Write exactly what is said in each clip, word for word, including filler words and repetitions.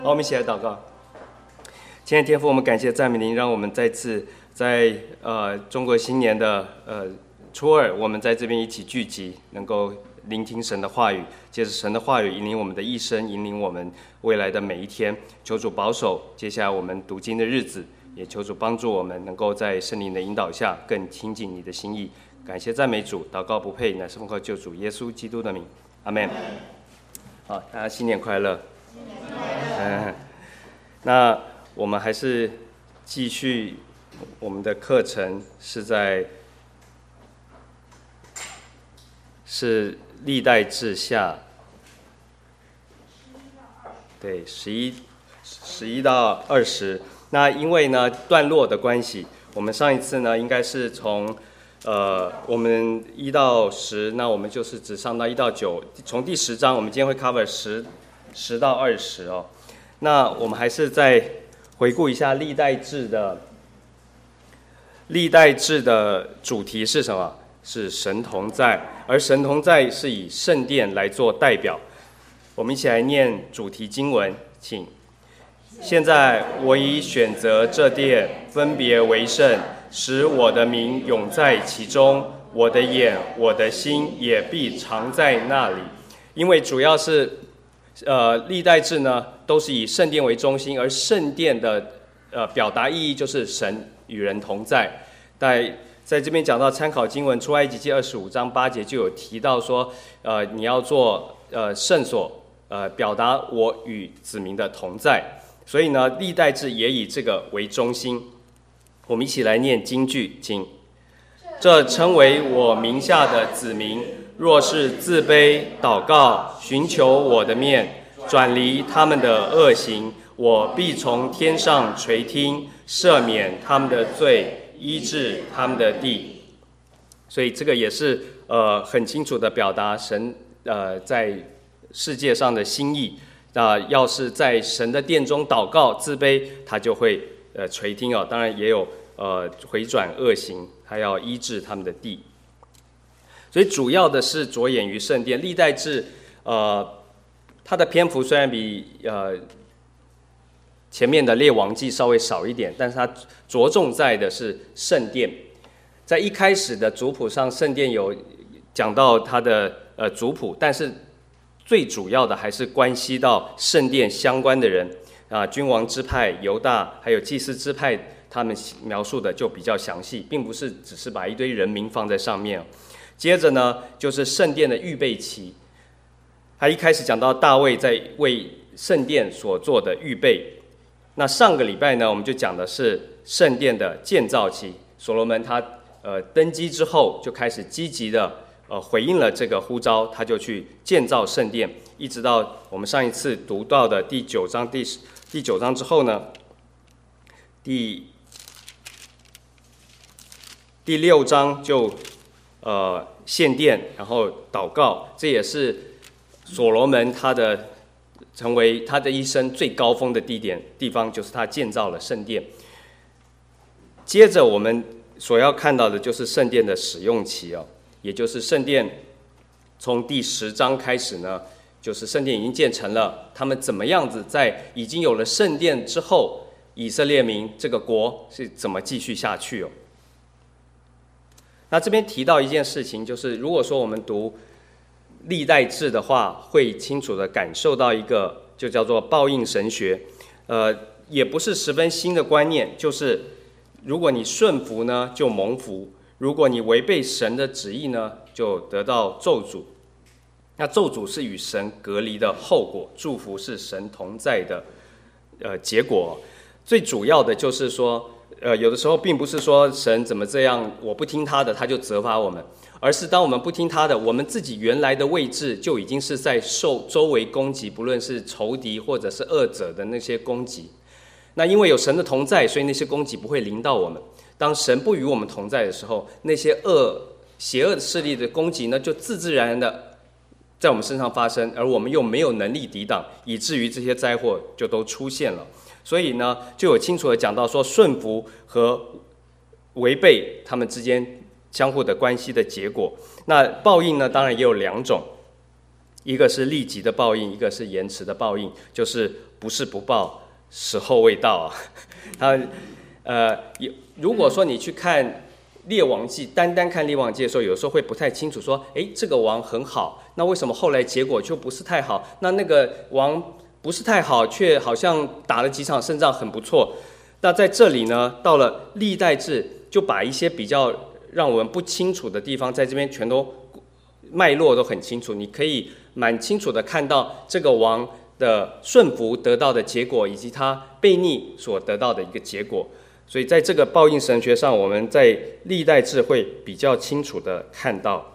好，我们一起来祷告。今天天父，我们感谢赞美您，让我们再次在呃中国新年的呃初二，我们在这边一起聚集，能够聆听神的话语，借着神的话语引领我们的一生，引领我们未来的每一天。求主保守接下来我们读经的日子，也求主帮助我们能够在圣灵的引导下更亲近你的心意。感谢赞美主，祷告不配，乃是奉靠救主耶稣基督的名，阿们。好，大家新年快乐。新年快乐。嗯，那我们还是继续我们的课程，是在是历代志下，对，十一十一到二十。那因为呢段落的关系，我们上一次呢应该是从呃我们一到十，那我们就是只上到一到九，从第十章，我们今天会 cover 十十到二十哦。那我们还是再回顾一下历代志的历代志的主题是什么？是神同在，而神同在是以圣殿来做代表。我们一起来念主题经文，请。现在我已选择这殿，分别为圣，使我的名永在其中，我的眼、我的心也必常在那里。因为主要是呃历代志呢，都是以圣殿为中心，而圣殿的呃表达意义就是神与人同在。在在这边讲到参考经文出埃及记二十五章八节就有提到说，呃你要做呃圣所，呃表达我与子民的同在。所以呢，历代志也以这个为中心。我们一起来念经句，请。这称为我名下的子民，若是自卑祷告，寻求我的面，转离他们的恶行，我必从天上垂听，赦免他们的罪，医治他们的地。所以这个也是呃很清楚的表达神呃在世界上的心意。那、呃、要是在神的殿中祷告自卑，他就会呃垂听哦。当然也有呃回转恶行，他要医治他们的地。所以主要的是着眼于圣殿。历代志呃它的篇幅虽然比呃前面的列王记稍微少一点，但是它着重在的是圣殿。在一开始的族谱上，圣殿有讲到它的呃族谱，但是最主要的还是关系到圣殿相关的人啊，君王支派、犹大还有祭司支派，他们描述的就比较详细，并不是只是把一堆人名放在上面。接着呢，就是圣殿的预备期。他一开始讲到大卫在为圣殿所做的预备。那上个礼拜呢，我们就讲的是圣殿的建造期。所罗门他呃登基之后，就开始积极的。呃，回应了这个呼召，他就去建造圣殿，一直到我们上一次读到的第九章第第九章之后呢，第第六章就呃献殿，然后祷告，这也是所罗门他的成为他的一生最高峰的地点地方，就是他建造了圣殿。接着我们所要看到的就是圣殿的使用期哦。也就是圣殿从第十章开始呢，就是圣殿已经建成了，他们怎么样子在已经有了圣殿之后，以色列民这个国是怎么继续下去哦？那这边提到一件事情，就是如果说我们读历代志的话，会清楚的感受到一个就叫做报应神学，呃，也不是十分新的观念，就是如果你顺服呢，就蒙福。如果你违背神的旨意呢，就得到咒诅。那咒诅是与神隔离的后果，祝福是神同在的呃结果。最主要的就是说，呃，有的时候并不是说神怎么这样，我不听他的，他就责罚我们，而是当我们不听他的，我们自己原来的位置就已经是在受周围攻击，不论是仇敌或者是恶者的那些攻击。那因为有神的同在，所以那些攻击不会临到我们。当神不与我们同在的时候，那些恶、邪恶的势力的攻击呢，就自自然然的在我们身上发生，而我们又没有能力抵挡，以至于这些灾祸就都出现了。所以呢，就有清楚的讲到说，顺服和违背他们之间相互的关系的结果。那报应呢，当然也有两种，一个是立即的报应，一个是延迟的报应，就是不是不报，时候未到啊。他呃，如果说你去看列王记，单单看列王记的时候，有时候会不太清楚，说，哎，这个王很好，那为什么后来结果就不是太好？那那个王不是太好，却好像打了几场胜仗，很不错。那在这里呢，到了历代志，就把一些比较让我们不清楚的地方，在这边全都脉络都很清楚，你可以蛮清楚的看到这个王的顺服得到的结果，以及他悖逆所得到的一个结果。所以在这个报应神学上，我们在历代志会比较清楚的看到。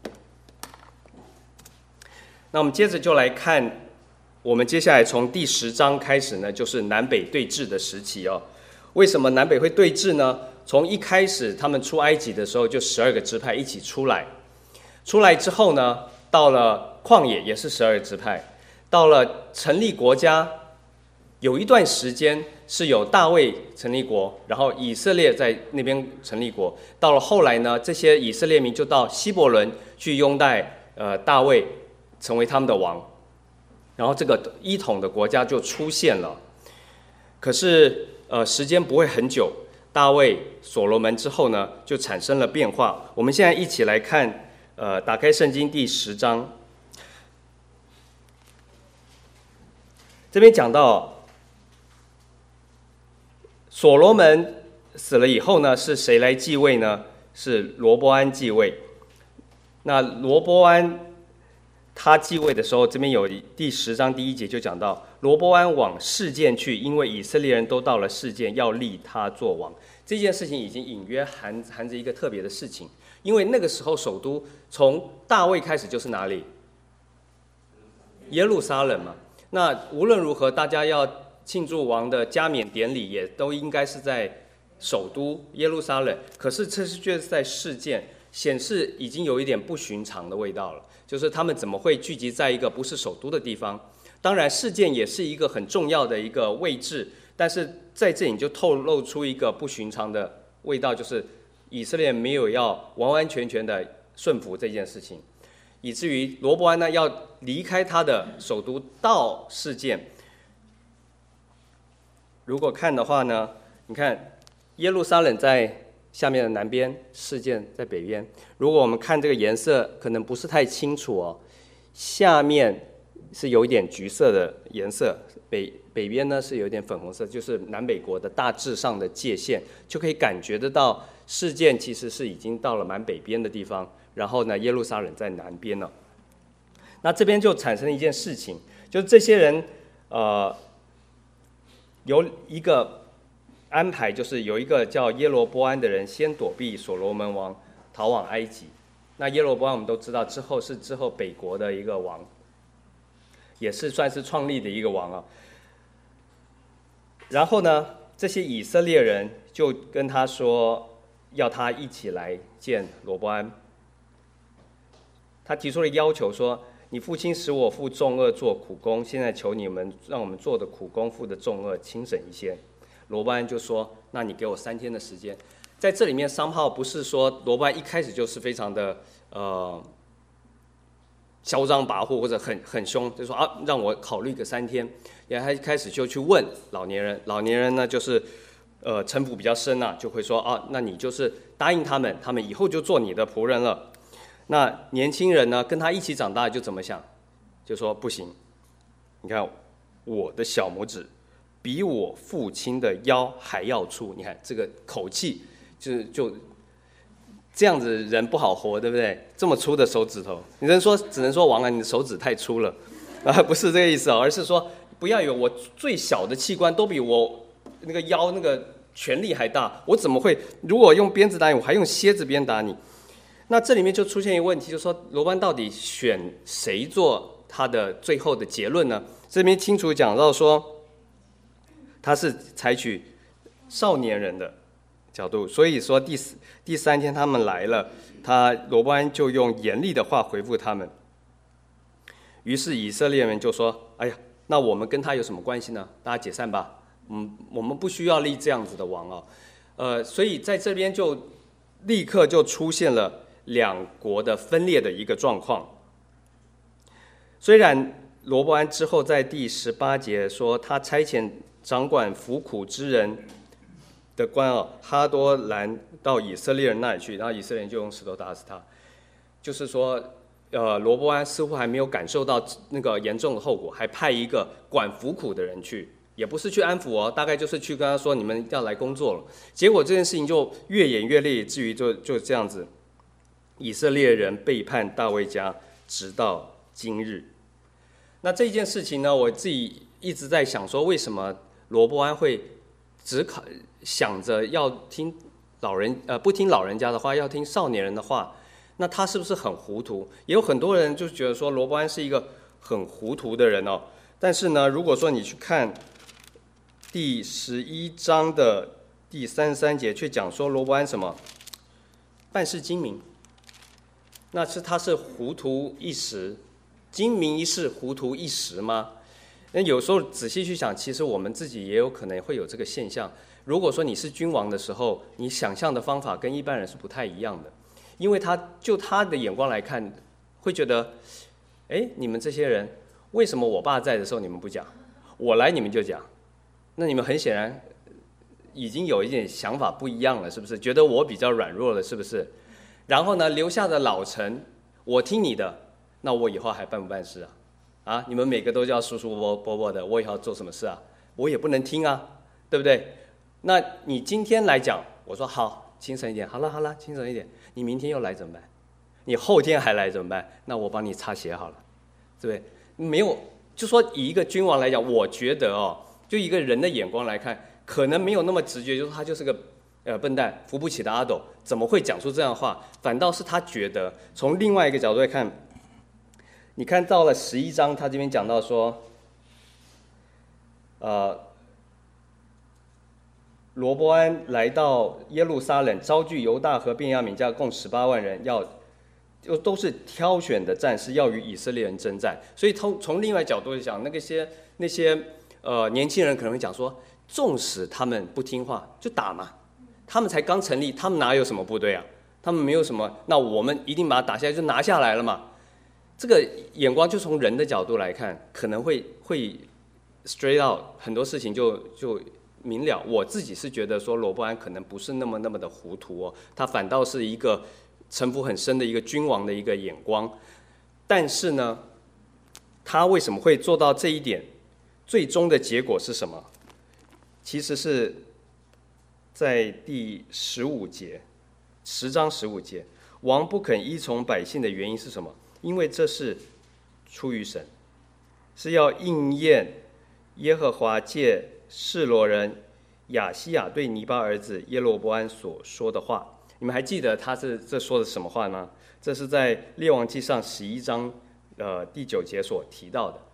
那我们接着就来看，我们接下来从第十章开始呢，就是南北对峙的时期哦。为什么南北会对峙呢？从一开始他们出埃及的时候，就十二个支派一起出来，出来之后呢，到了旷野也是十二个支派，到了成立国家，有一段时间是有大卫成立国，然后以色列在那边成立国。到了后来呢，这些以色列民就到希伯伦去拥戴呃大卫，成为他们的王，然后这个一统的国家就出现了。可是呃时间不会很久，大卫、所罗门之后呢，就产生了变化。我们现在一起来看，呃，打开圣经第十章，这边讲到。所罗门死了以后呢，是谁来继位呢？是罗波安继位。那罗波安他继位的时候，这边有第十章第一节就讲到，罗波安往示剑去，因为以色列人都到了示剑，要立他做王。这件事情已经隐约含含着一个特别的事情，因为那个时候首都从大卫开始就是哪里？耶路撒冷嘛。那无论如何，大家要庆祝王的加冕典礼也都应该是在首都耶路撒冷，可是这是却是在示剑，显示已经有一点不寻常的味道了。就是他们怎么会聚集在一个不是首都的地方？当然，示剑也是一个很重要的一个位置，但是在这里就透露出一个不寻常的味道，就是以色列没有要完完全全的顺服这件事情，以至于罗波安呢要离开他的首都到示剑。如果看的话呢，你看耶路撒冷在下面的南边，示剑在北边。如果我们看这个颜色，可能不是太清楚哦。下面是有一点橘色的颜色，北北边呢是有一点粉红色，就是南北国的大致上的界限，就可以感觉得到示剑其实是已经到了蛮北边的地方，然后呢耶路撒冷在南边了。那这边就产生了一件事情，就是这些人呃。有一个安排，就是有一个叫耶罗波安的人先躲避所罗门王，逃往埃及。那耶罗波安我们都知道，之后是之后北国的一个王，也是算是创立的一个王啊。然后呢，这些以色列人就跟他说，要他一起来见罗波安。他提出了要求说，你父亲使我负重恶做苦工，现在求你们让我们做的苦工负的重恶轻省一些。罗波安就说，那你给我三天的时间。在这里面商炮不是说罗波安一开始就是非常的呃嚣张跋扈或者很很凶，就说啊让我考虑个三天。然后他一开始就去问老年人，老年人呢就是呃城府比较深啊，就会说啊那你就是答应他们，他们以后就做你的仆人了。那年轻人呢，跟他一起长大就怎么想？就说不行，你看我的小拇指比我父亲的腰还要粗，你看这个口气，就就这样子人不好活，对不对？这么粗的手指头，你能说只能说王啊，你的手指太粗了啊，不是这个意思啊，而是说不要有我最小的器官都比我那个腰那个权力还大，我怎么会？如果用鞭子打你，我还用蝎子鞭打你。那这里面就出现一个问题，就是说罗波安到底选谁做他的最后的结论呢？这边清楚讲到说，他是采取少年人的角度，所以说第第三天他们来了，他罗波安就用严厉的话回复他们。于是以色列人就说：“哎呀，那我们跟他有什么关系呢？大家解散吧，嗯，我们不需要立这样子的王啊。”呃，所以在这边就立刻就出现了两国的分裂的一个状况。虽然罗伯安之后在第十八节说，他差遣掌管服苦之人的官哦哈多兰到以色列人那里去，然后以色列人就用石头打死他。就是说，呃，罗伯安似乎还没有感受到那个严重的后果，还派一个管服苦的人去，也不是去安抚哦，大概就是去跟他说你们要来工作了。结果这件事情就越演越烈，以至于就就这样子，以色列人背叛大卫家，直到今日。那这件事情呢，我自己一直在想说，为什么罗伯安会只考想着要听老人呃不听老人家的话，要听少年人的话？那他是不是很糊涂？也有很多人就觉得说罗伯安是一个很糊涂的人哦。但是呢，如果说你去看第十一章的第三十三节，却讲说罗伯安什么办事精明，那是他是糊涂一时，精明一世，糊涂一时吗？那有时候仔细去想，其实我们自己也有可能会有这个现象。如果说你是君王的时候，你想象的方法跟一般人是不太一样的。因为他就他的眼光来看，会觉得，哎，你们这些人，为什么我爸在的时候你们不讲，我来你们就讲？那你们很显然已经有一点想法不一样了，是不是？觉得我比较软弱了，是不是？然后呢，留下的老臣，我听你的，那我以后还办不办事啊？啊，你们每个都叫叔叔伯伯伯的，我以后要做什么事啊？我也不能听啊，对不对？那你今天来讲，我说好，轻省一点，好了好了，轻省一点。你明天又来怎么办？你后天还来怎么办？那我帮你擦鞋好了，对不对？没有，就说以一个君王来讲，我觉得哦，就一个人的眼光来看，可能没有那么直觉，就是他就是个呃笨蛋，扶不起的阿斗，怎么会讲出这样的话？反倒是他觉得，从另外一个角度来看，你看到了十一章，他这边讲到说，呃。罗伯安来到耶路撒冷，招聚犹大和便雅悯家共十八万人，要就都是挑选的战士，要与以色列人征战。所以从从另外角度来讲，那些那些呃年轻人可能会讲说，纵使他们不听话，就打嘛，他们才刚成立，他们哪有什么部队啊？他们没有什么，那我们一定把他打下来，就拿下来了嘛。这个眼光就从人的角度来看，可能会会 straight out 很多事情就就。明了，我自己是觉得说罗伯安可能不是那么那么的糊涂哦，他反倒是一个城府很深的一个君王的一个眼光。但是呢，他为什么会做到这一点？最终的结果是什么？其实是在第十五节，十章十五节，王不肯依从百姓的原因是什么？因为这是出于神，是要应验耶和华借示罗人亚西亚对尼巴儿子耶罗波安所说的话。你们还记得他是这说的什么话吗？这是在列王记上十一章呃第九节所提到的。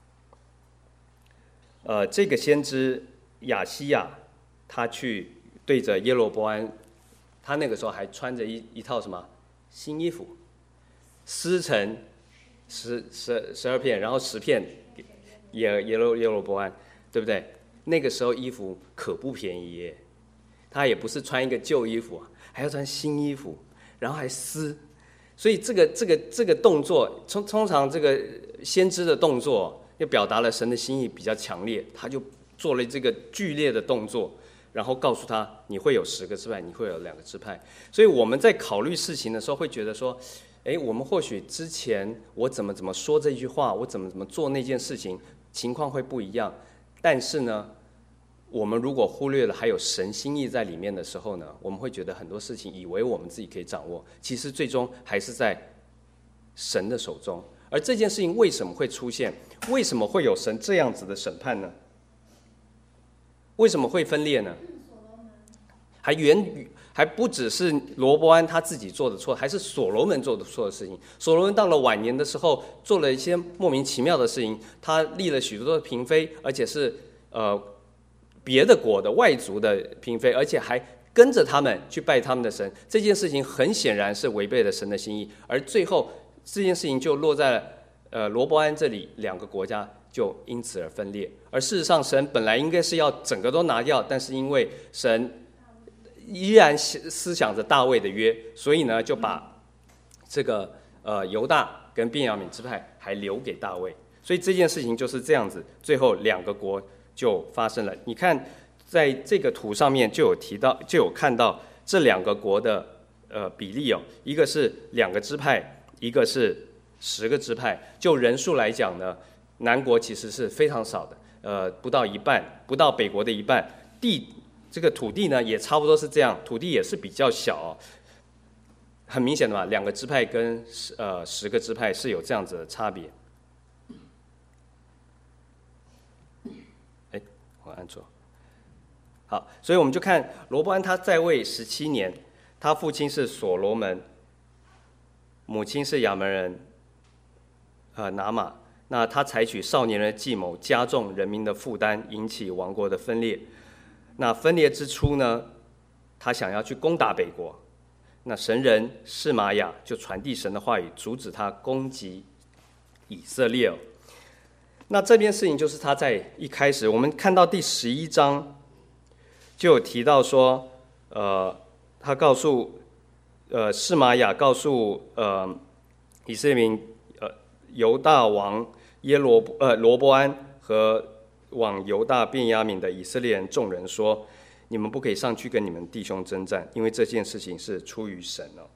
呃，这个先知亚西亚，他去对着耶罗波安，他那个时候还穿着一一套什么新衣服，撕成十十十二片，然后十片耶耶罗耶罗波安，对不对？那个时候衣服可不便宜耶，他也不是穿一个旧衣服，还要穿新衣服，然后还撕，所以这个这个这个动作，通通常这个先知的动作，就表达了神的心意比较强烈，他就做了这个剧烈的动作，然后告诉他你会有十个支派，你会有两个支派。所以我们在考虑事情的时候，会觉得说，哎，我们或许之前我怎么怎么说这句话，我怎么怎么做那件事情，情况会不一样。但是呢，我们如果忽略了还有神心意在里面的时候呢，我们会觉得很多事情以为我们自己可以掌握，其实最终还是在神的手中。而这件事情为什么会出现？为什么会有神这样子的审判呢？为什么会分裂呢？还源于还不只是罗波安他自己做的错，还是所罗门做的错的事情。所罗门到了晚年的时候，做了一些莫名其妙的事情，他立了许多的嫔妃，而且是呃别的国的外族的嫔妃，而且还跟着他们去拜他们的神。这件事情很显然是违背了神的心意，而最后这件事情就落在了呃罗波安这里，两个国家就因此而分裂。而事实上，神本来应该是要整个都拿掉，但是因为神依然思想着大卫的约，所以呢，就把这个呃犹大跟便雅悯支派还留给大卫。 所以这件事情就是这样子，最后两个国就发生了。你看，在这个图上面就有提到，就有看到这两个国的呃比例哦，一个是两个支派，一个是十个支派。就人数来讲呢，南国其实是非常少的，呃，不到一半，不到北国的一半。地这个土地呢也差不多是这样，土地也是比较小哦。很明显的嘛，两个支派跟十呃十个支派是有这样子的差别。哎，我按错。好，所以我们就看罗波安他在位十七年，他父亲是所罗门，母亲是亚门人，呃拿玛。那他采取少年人的计谋，加重人民的负担，引起王国的分裂。那分裂之初呢，他想要去攻打北国。那神人示玛雅就传递神的话语，阻止他攻击以色列哦。那这件事情就是他在一开始，我们看到第十一章就有提到说，呃，他告诉呃示玛雅告诉呃以色列民，呃犹大王耶罗呃罗波安和往犹大便雅悯的以色列人众人说，你们不可以上去跟你们弟兄征战，因为这件事情是出于神哦。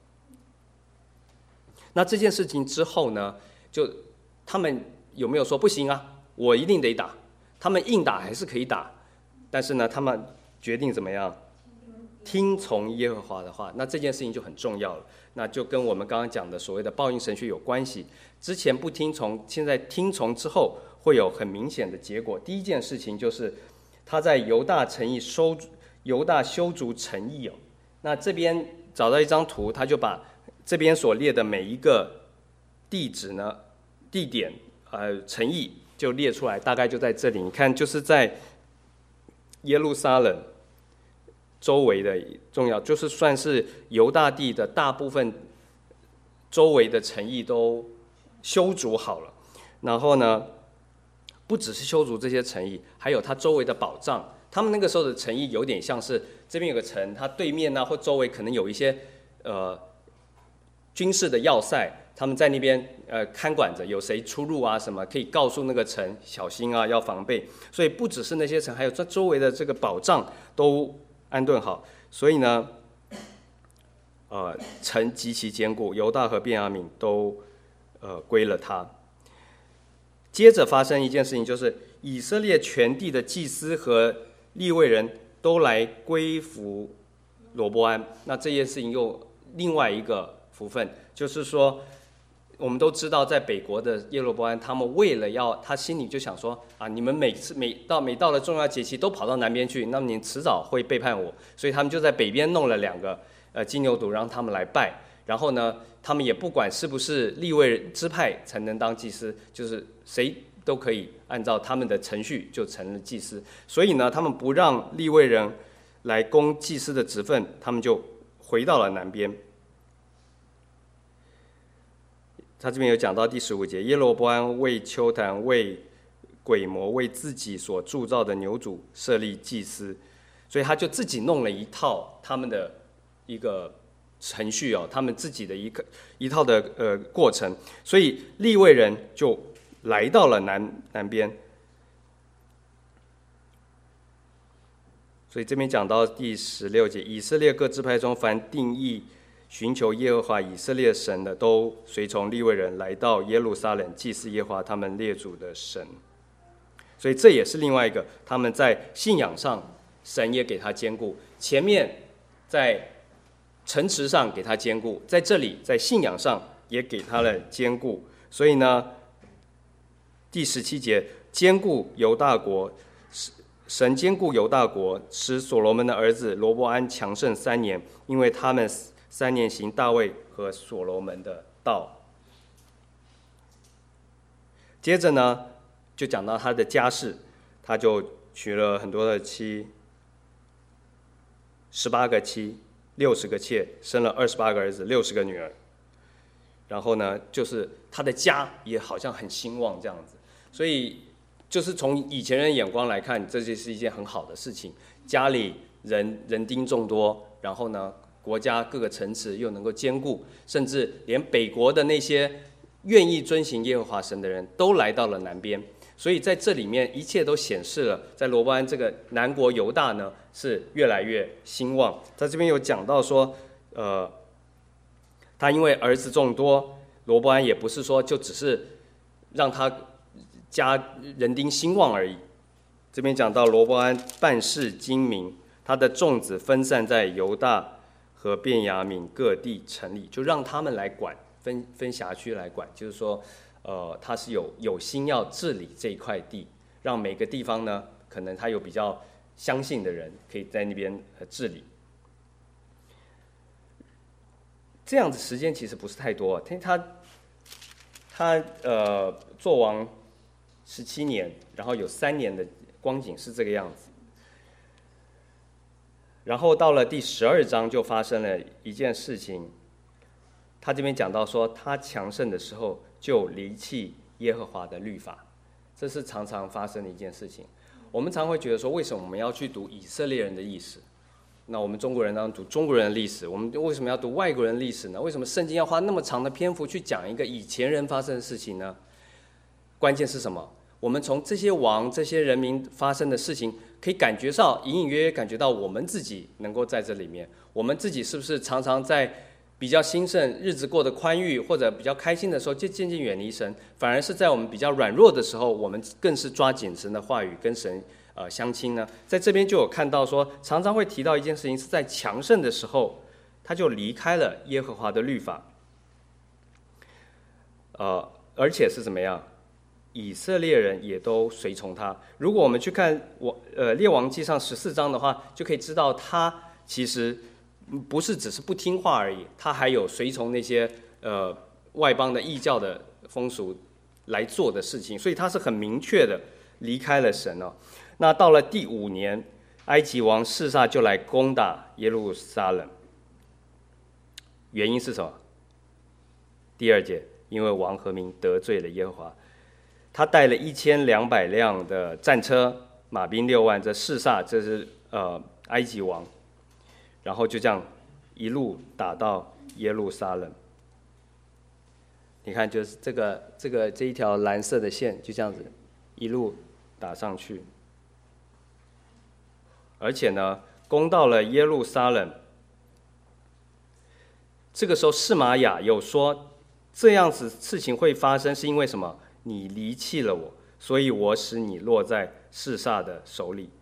那这件事情之后呢，就他们有没有说不行啊？我一定得打。他们硬打还是可以打，但是呢，他们决定怎么样？听从耶和华的话。那这件事情就很重要了。那就跟我们刚刚讲的所谓的报应神学有关系。之前不听从，现在听从之后会有很明显的结果。第一件事情就是他在犹大城邑收。犹大修筑城邑哦，那这边找到一张图，他就把这边所列的每一个地址呢、地点、呃城邑就列出来，大概就在这里。你看，就是在耶路撒冷周围的重要，就是算是犹大地的大部分周围的城邑都修筑好了。然后呢，不只是修筑这些城邑，还有它周围的保障。他们那个时候的城邑有点像是这边有个城，它对面啊或周围可能有一些呃军事的要塞，他们在那边呃看管着，有谁出入啊什么，可以告诉那个城小心啊，要防备。所以不只是那些城，还有这周围的这个保障都安顿好。所以呢，呃城极其坚固，犹大和便雅悯都呃归了他。接着发生一件事情，就是以色列全地的祭司和利未人都来归服罗波安。那这件事情又另外一个福分，就是说我们都知道在北国的耶罗波安，他们为了要，他心里就想说啊，你们每次每到每到了重要节期都跑到南边去，那么你迟早会背叛我，所以他们就在北边弄了两个呃金牛犊，让他们来拜。然后呢，他们也不管是不是利未支派才能当祭司，就是谁都可以按照他们的程序就成了祭司。所以呢，他们不让利未人来供祭司的职分，他们就回到了南边。他这边有讲到第十五节，耶罗波安为丘坛、为鬼魔、为自己所铸造的牛犊设立祭司，所以他就自己弄了一套他们的一个程序哦，他们自己的一个一套的呃过程，所以利未人就来到了南南边。所以这边讲到第十六节，以色列各支派中凡定义寻求耶和华以色列神的，都随从利未人来到耶路撒冷祭祀耶和华他们列祖的神。所以这也是另外一个，他们在信仰上神也给他坚固，前面在城池上给他坚固，在这里在信仰上也给他了坚固。所以呢，第十七节，坚固犹大国，神坚固犹大国，使所罗门的儿子罗波安强盛三年，因为他们三年行大卫和所罗门的道。接着呢，就讲到他的家世，他就娶了很多的妻，十八个妻，六十个妾，生了二十八个儿子，六十个女儿。然后呢，就是他的家也好像很兴旺这样子，所以就是从以前人眼光来看，这就是一件很好的事情。家里人人丁众多，然后呢，国家各个城池又能够兼顾，甚至连北国的那些愿意遵行耶和华神的人都来到了南边。所以在这里面一切都显示了，在罗波安这个南国犹大呢是越来越兴旺。在这边有讲到说，呃，他因为儿子众多，罗波安也不是说就只是让他家人丁兴旺而已。这边讲到罗波安办事精明，他的众子分散在犹大和便雅悯各地城里，就让他们来管，分分辖区来管，就是说。呃，他是有有心要治理这一块地，让每个地方呢，可能他有比较相信的人，可以在那边治理。这样子时间其实不是太多，他他他呃做王十七年，然后有三年的光景是这个样子。然后到了第十二章就发生了一件事情，他这边讲到说，他强盛的时候。就离弃耶和华的律法，这是常常发生的一件事情。我们常会觉得说，为什么我们要去读以色列人的历史？那我们中国人当然读中国人的历史，我们为什么要读外国人的历史呢？为什么圣经要花那么长的篇幅去讲一个以前人发生的事情呢？关键是什么？我们从这些王、这些人民发生的事情，可以感觉到隐隐约约感觉到我们自己能够在这里面，我们自己是不是常常在比较兴盛、日子过得宽裕或者比较开心的时候，就渐渐远离神，反而是在我们比较软弱的时候，我们更是抓紧神的话语，跟神呃相亲呢。在这边就有看到说，常常会提到一件事情，是在强盛的时候，他就离开了耶和华的律法，呃，而且是怎么样？以色列人也都随从他。如果我们去看我呃列王记上十四章的话，就可以知道他其实。不是只是不听话而已，他还有随从那些呃外邦的异教的风俗来做的事情，所以他是很明确的离开了神哦。那到了第五年，埃及王示撒就来攻打耶路撒冷，原因是什么？第二节，因为王和民得罪了耶和华，他带了一千两百辆的战车，马兵六万。这示撒这是呃埃及王。然后就这样一路打到耶路撒冷。你看，就是这个这个这一条蓝色的线，就这样子一路打上去。而且呢，攻到了耶路撒冷。这个时候，示玛雅有说，这样子事情会发生，是因为什么？你离弃了我，所以我使你落在示撒的手里。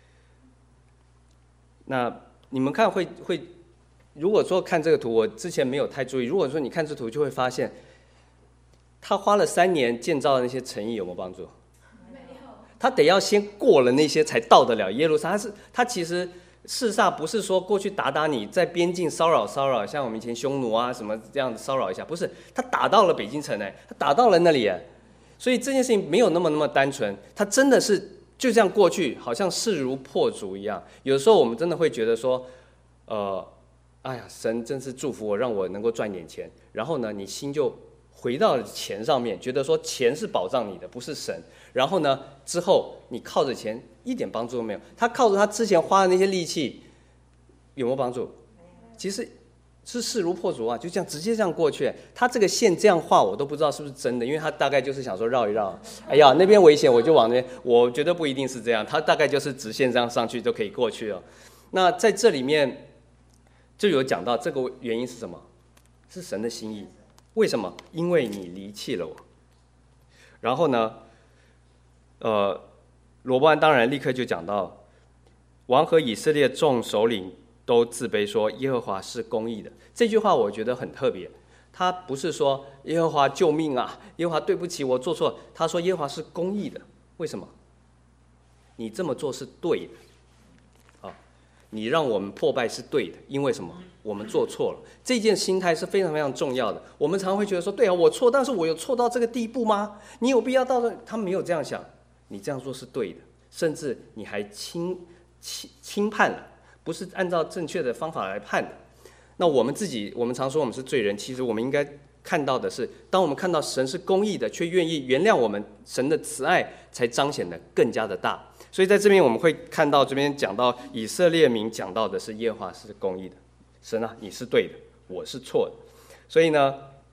那你们看会会，如果说看这个图，我之前没有太注意。如果说你看这图，就会发现，他花了三年建造的那些城邑有没有帮助？没有。他得要先过了那些，才到得了耶路撒冷。他是他其实示撒不是说过去打打你，在边境骚扰骚扰，像我们以前匈奴啊什么这样骚扰一下，不是，他打到了北京城哎，他打到了那里哎，所以这件事情没有那么那么单纯，他真的是。就这样过去，好像势如破竹一样。有时候我们真的会觉得说，呃，哎呀，神真是祝福我，让我能够赚点钱。然后呢，你心就回到了钱上面，觉得说钱是保障你的，不是神。然后呢，之后你靠着钱一点帮助都没有。他靠着他之前花的那些力气，有没有帮助？其实是势如破竹啊，就这样直接这样过去。他这个线这样画，我都不知道是不是真的，因为他大概就是想说绕一绕。哎呀，那边危险，我就往那边。我觉得不一定是这样，他大概就是直线这样上去就可以过去了。那在这里面就有讲到这个原因是什么？是神的心意。为什么？因为你离弃了我。然后呢，呃，罗波安当然立刻就讲到，王和以色列众首领都自卑说耶和华是公义的。这句话我觉得很特别，他不是说耶和华救命啊，耶和华对不起我做错，他说耶和华是公义的。为什么？你这么做是对的，啊，你让我们破败是对的，因为什么？我们做错了。这件心态是非常非常重要的。我们常常会觉得说，对啊，我错，但是我有错到这个地步吗？你有必要到这？他没有这样想，你这样做是对的，甚至你还轻轻轻判了。不是按照正确的方法来判的。那我们自己，我们常说我们是罪人，其实我们应该看到的是，当我们看到神是公义的，却愿意原谅我们，神的慈爱才彰显得更加的大。所以在这边我们会看到，这边讲到以色列民讲到的是耶和华是公义的，神啊，你是对的，我是错的。所以呢，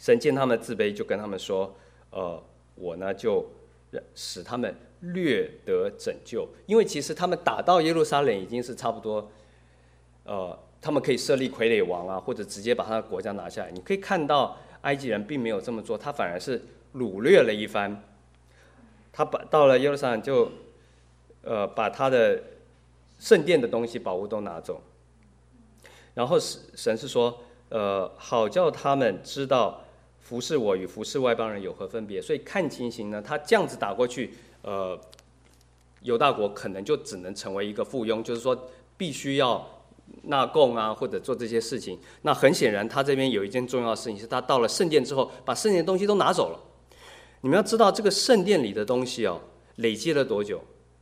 神见他们自卑，就跟他们说：“呃，我呢就使他们略得拯救，因为其实他们打到耶路撒冷已经是差不多，呃，他们可以设立傀儡王啊，或者直接把他的国家拿下来。你可以看到埃及人并没有这么做，他反而是掳掠了一番。他把到了耶路撒冷就，呃，把他的圣殿的东西、宝物都拿走。然后神是说，呃，好叫他们知道服侍我与服侍外邦人有何分别。所以看情形呢，他这样子打过去，呃，犹大国可能就只能成为一个附庸，就是说必须要纳贡啊，或者做这些事情。那很显然，他这边有一件重要的事情，是他到了圣殿之后，把圣殿的东西都拿走了。你们要知道，这个圣殿里的东西哦，累积了多久？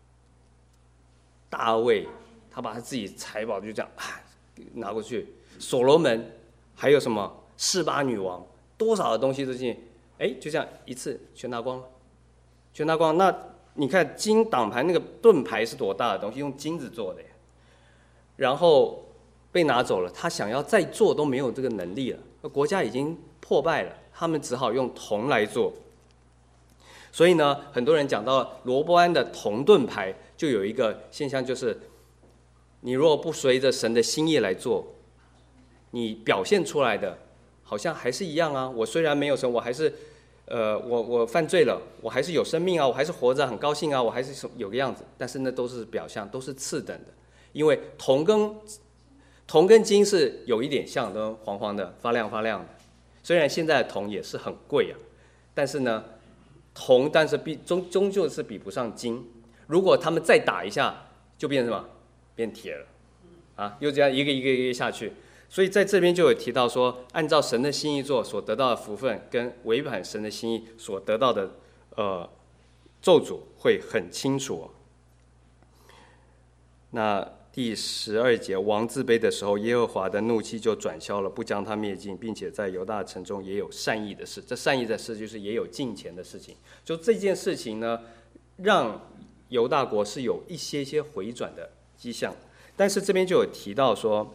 大卫他把他自己财宝就这样啊拿过去，所罗门还有什么示巴女王，多少的东西都进去，哎，就这样一次全拿光了，全拿光。那你看金挡牌那个盾牌是多大的东西，用金子做的耶，然后被拿走了，他想要再做都没有这个能力了，国家已经破败了，他们只好用铜来做。所以呢，很多人讲到罗波安的铜盾牌，就有一个现象，就是你若不随着神的心意来做，你表现出来的好像还是一样啊。我虽然没有神，我还是呃，我我犯罪了，我还是有生命啊，我还是活着，很高兴啊，我还是有个样子。但是那都是表象，都是次等的，因为铜跟铜跟金是有一点像，都黄黄的，发亮发亮的。虽然现在的铜也是很贵啊，但是呢。铜，但是比终终究是比不上金。如果他们再打一下，就变成什么？变铁了，啊，又这样一个一个一个下去。所以在这边就有提到说，按照神的心意做所得到的福分，跟违反神的心意所得到的呃咒诅会很清楚、哦。那第十二节，王自卑的时候，耶和华的怒气就转消了，不将他灭尽，并且在犹大城中也有善意的事。这善意的事就是也有敬虔的事情。就这件事情呢，让犹大国是有一些些回转的迹象。但是这边就有提到说，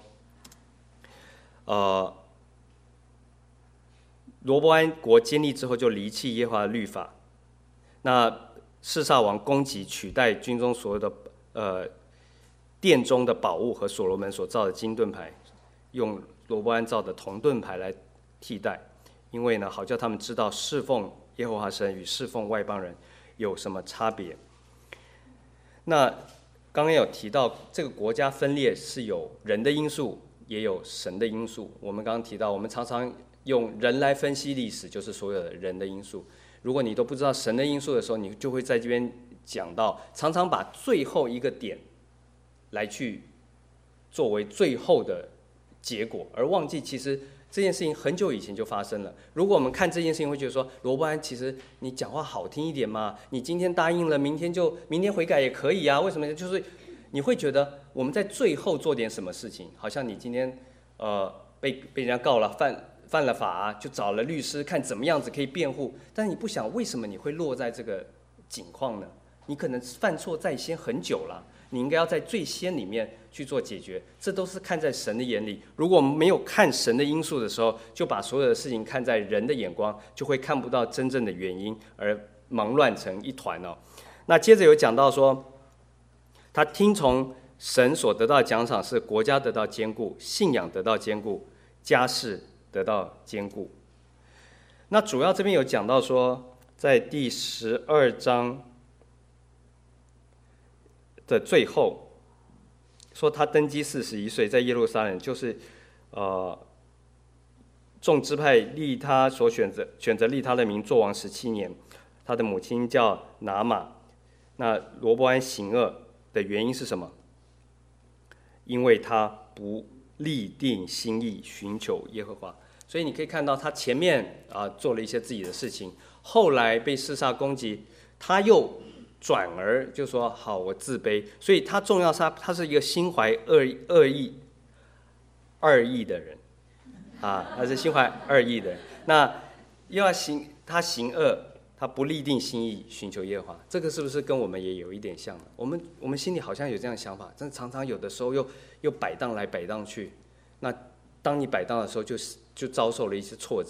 呃，罗波安国建立之后就离弃耶和华的律法。那示撒王攻击取代军中所有的呃。殿中的宝物和所罗门所造的金盾牌，用罗波安造的铜盾牌来替代，因为呢，好叫他们知道侍奉耶和华神与侍奉外邦人有什么差别。那刚刚有提到，这个国家分裂是有人的因素，也有神的因素。我们刚刚提到，我们常常用人来分析历史，就是所有的人的因素。如果你都不知道神的因素的时候，你就会在这边讲到，常常把最后一个点来去作为最后的结果，而忘记其实这件事情很久以前就发生了。如果我们看这件事情，会觉得说，罗波安，其实你讲话好听一点嘛，你今天答应了，明天就明天悔改也可以啊。为什么？就是你会觉得我们在最后做点什么事情，好像你今天呃被被人家告了，犯犯了法啊，就找了律师看怎么样子可以辩护，但是你不想为什么你会落在这个境况呢？你可能犯错在先很久了。你应该要在最先里面去做解决，这都是看在神的眼里。如果我们没有看神的因素的时候，就把所有的事情看在人的眼光，就会看不到真正的原因，而忙乱成一团哦。那接着有讲到说，他听从神所得到的奖赏是国家得到坚固，信仰得到坚固，家世得到坚固。那主要这边有讲到说，在第十二章的最后说，他登基四十一岁，在耶路撒冷，就是呃众支派立他所选择选择立他的名做王十七年。他的母亲叫拿玛。那罗波安行恶的原因是什么？因为他不立定心意寻求耶和华。所以你可以看到，他前面啊、呃、做了一些自己的事情，后来被示撒攻击，他又转而就说好，我自卑。所以他重要是他他是一个心怀恶恶意二意的人啊，他是心怀二意的人。那又要行他行恶，他不立定心意寻求耶和华，这个是不是跟我们也有一点像？我们我们心里好像有这样的想法，但常常有的时候又又摆荡来摆荡去。那当你摆荡的时候就，就就遭受了一些挫折，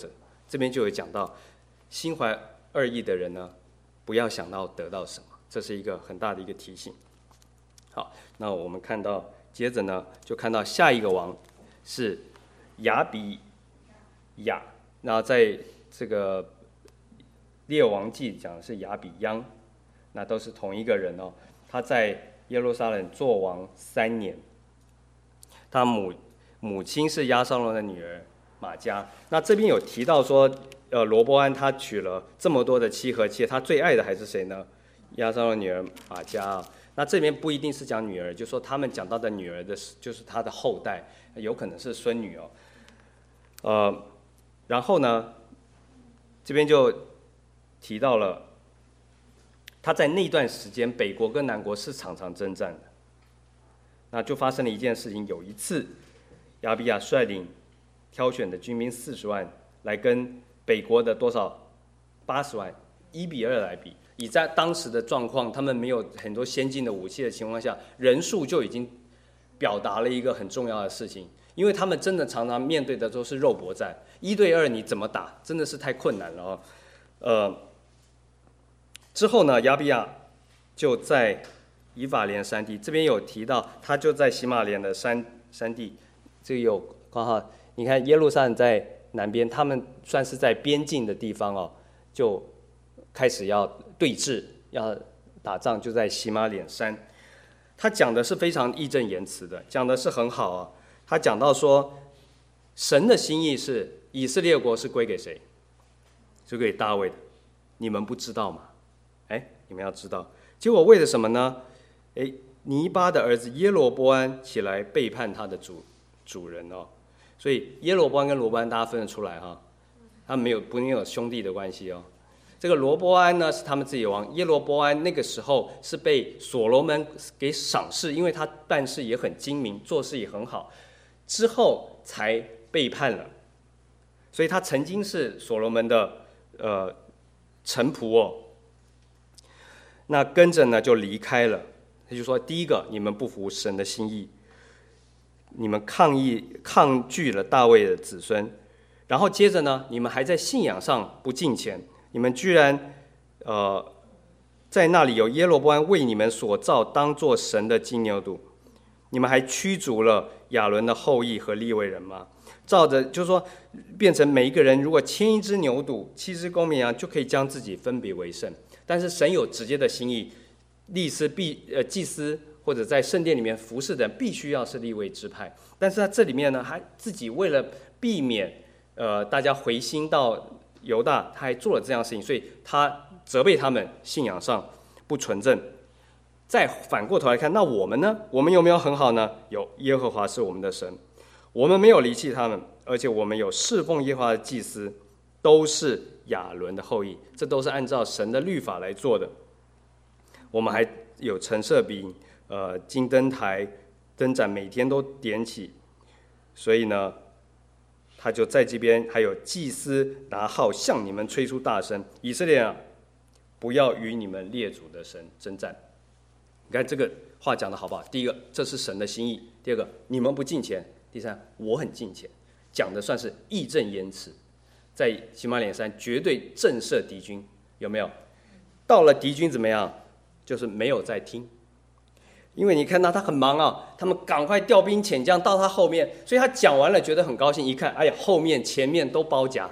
这边就有讲到，心怀二意的人呢，不要想到得到什么，这是一个很大的一个提醒。好，那我们看到，接着呢，就看到下一个王是亚比亚，那在这个列王记讲的是亚比央，那都是同一个人哦。他在耶路撒冷做王三年，他母母亲是押沙龙的女儿玛迦。那这边有提到说，呃，罗波安他娶了这么多的妻和妾，他最爱的还是谁呢？押沙龙的女儿玛迦啊。那这边不一定是讲女儿，就说他们讲到的女儿的，就是他的后代，有可能是孙女哦。呃，然后呢，这边就提到了，他在那段时间，北国跟南国是常常征战的。那就发生了一件事情，有一次，亚比亚率领挑选的军兵四十万，来跟北国的多少八十万一比二来比。以在当时的状况，他们没有很多先进的武器的情况下，人数就已经表达了一个很重要的事情，因为他们真的常常面对的都是肉搏战，一对二你怎么打，真的是太困难了哦。呃，之后呢，亚比亚就在以法莲山地，这边有提到，他就在喜马莲的山山地，这个有括号，你看耶路撒冷在南边，他们算是在边境的地方哦，就开始要对峙，要打仗，就在喜马莲山。他讲的是非常义正言辞的，讲的是很好啊。他讲到说，神的心意是以色列国是归给谁？是归给大卫的，你们不知道吗？哎，你们要知道。结果为了什么呢？哎，尼巴的儿子耶罗波安起来背叛他的主主人哦，所以耶罗波安跟罗波安大家分得出来哈，他们没有不没有兄弟的关系哦。这个罗波安呢是他们自己的王，耶罗波安那个时候是被所罗门给赏识，因为他办事也很精明，做事也很好，之后才背叛了，所以他曾经是所罗门的呃臣仆哦。那跟着呢就离开了，他就说：第一个，你们不服神的心意，你们抗议抗拒了大卫的子孙，然后接着呢，你们还在信仰上不敬虔。你们居然，呃，在那里有耶罗波安为你们所造，当作神的金牛犊。你们还驱逐了亚伦的后裔和利未人吗？照着就是说，变成每一个人如果牵一只牛犊、七只公绵羊，就可以将自己分别为圣。但是神有直接的心意，祭司必呃祭司或者在圣殿里面服侍的人，必须要是利未支派。但是在这里面呢，还自己为了避免呃大家回心到犹大，他还做了这样的事情，所以他责备他们信仰上不纯正。再反过头来看，那我们呢？我们有没有很好呢？有，耶和华是我们的神，我们没有离弃他们，而且我们有侍奉耶和华的祭司，都是亚伦的后裔，这都是按照神的律法来做的。我们还有陈设饼、呃金灯台、灯盏，每天都点起，所以呢，他就在这边还有祭司拿号向你们吹出大声，以色列啊，不要与你们列祖的神征战。你看这个话讲的好不好？第一个，这是神的心意；第二个，你们不敬虔；第三，我很敬虔。讲的算是义正言辞，在喜马莲山绝对震慑敌军，有没有？到了敌军怎么样？就是没有在听。因为你看到他很忙啊，他们赶快调兵遣将到他后面，所以他讲完了觉得很高兴，一看，哎呀，后面前面都包夹。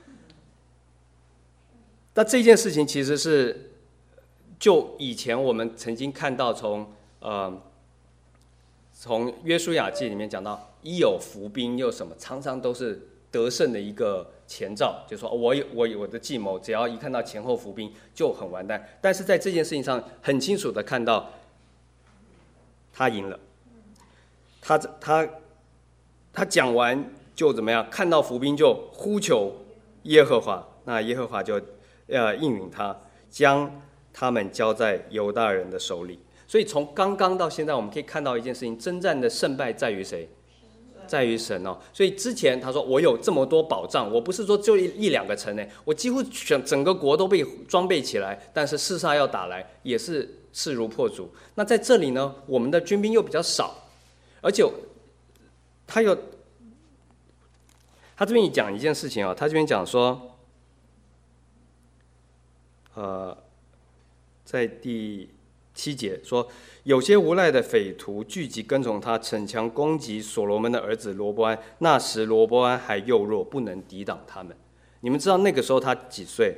那这件事情其实是，就以前我们曾经看到从呃从约书亚记里面讲到，一有伏兵又什么，常常都是得胜的一个前兆，就是说我有我有我的计谋，只要一看到前后伏兵就很完蛋。但是在这件事情上，很清楚的看到。他赢了，他他他讲完就怎么样？看到伏兵就呼求耶和华，那耶和华就呃应允他，将他们交在犹大人的手里。所以从刚刚到现在，我们可以看到一件事情：征战的胜败在于谁？在于神哦。所以之前他说我有这么多保障，我不是说就一一两个城呢，我几乎整整个国都被装备起来，但是四煞要打来也是。势如破竹。那在这里呢，我们的军兵又比较少，而且他又他这边讲一件事情啊，他这边讲说，呃，在第七节说，有些无赖的匪徒聚集跟从他，逞强攻击所罗门的儿子罗波安。那时罗波安还幼弱，不能抵挡他们。你们知道那个时候他几岁？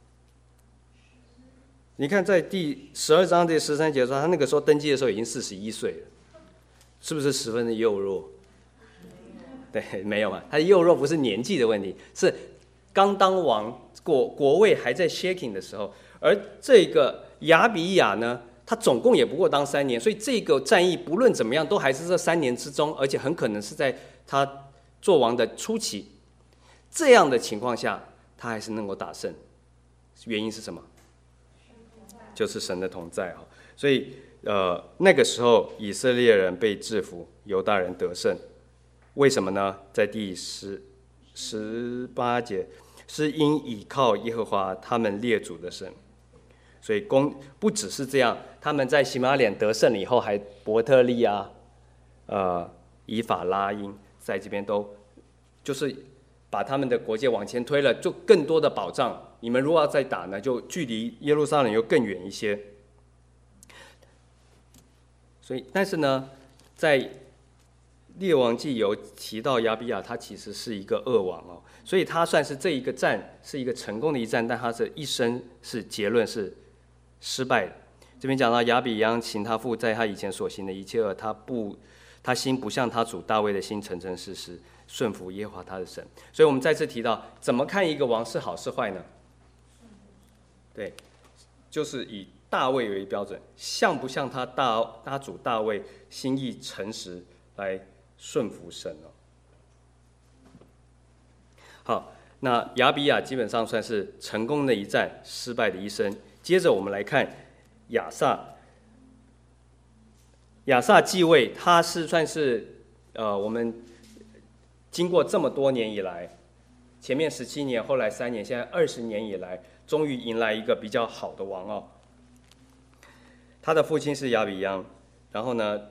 你看在第十二章第十三节说，他那个时候登基的时候已经四十一岁了，是不是十分的幼弱？对，没有啊，他幼弱不是年纪的问题，是刚当王，国国位还在 shaking 的时候。而这个亚比亚呢，他总共也不过当三年，所以这个战役不论怎么样，都还是这三年之中，而且很可能是在他做王的初期。这样的情况下，他还是能够打胜，原因是什么？就是神的同在。所以呃，那个时候以色列人被制服，犹大人得胜。为什么呢？在第十十八节，是因倚靠耶和华他们列祖的神。所以公不只是这样，他们在喜马脸得胜了以后，还伯特利啊，呃，以法拉因在这边都就是把他们的国界往前推了，就更多的保障。你们如果要再打呢，就距离耶路撒冷又更远一些。所以，但是呢，在列王记有提到亚比亚，他其实是一个恶王哦，所以他算是这一个战是一个成功的一战，但他的一生是结论是失败的。这边讲到亚比央行他父在他以前所行的一切恶，他不，他心不像他主大卫的心诚诚实实，顺服耶和华他的神。所以我们再次提到，怎么看一个王是好是坏呢？对，就是以大卫为标准，像不像他大他主大卫心意诚实来顺服神哦。好，那亚比亚基本上算是成功的一战，失败的一生。接着我们来看亚撒，亚撒继位，他是算是呃我们经过这么多年以来，前面十七年，后来三年，现在二十年以来，终于迎来一个比较好的王哦。他的父亲是亚比央，然后呢，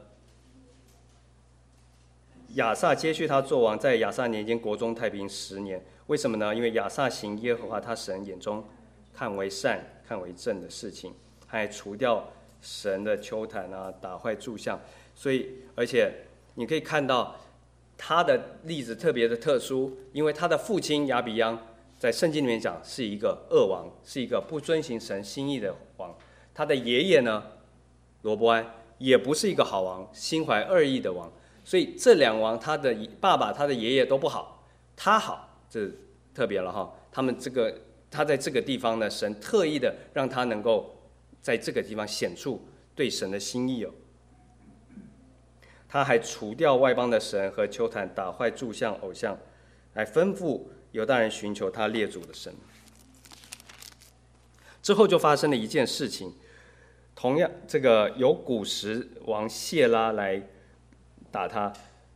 亚撒接续他做王，在亚撒年间国中太平十年。为什么呢？因为亚撒行耶和华他神眼中看为善、看为正的事情，还除掉神的丘坛啊，打坏柱像。所以，而且你可以看到他的例子特别的特殊，因为他的父亲亚比央在圣经里面讲是一个恶王，是一个不遵行神心意的王。他的爷爷呢，罗波安也不是一个好王，心怀恶意的王。所以这两王，他的爸爸、他的爷爷都不好，他好，这特别了哈。他们这个，他在这个地方呢，神特意的让他能够在这个地方显出对神的心意哦。他还除掉外邦的神和丘坛，打坏柱像偶像，来吩咐犹大人寻求他列祖的神。之后就发生了一件事情，同样这个由古时王谢拉来打他，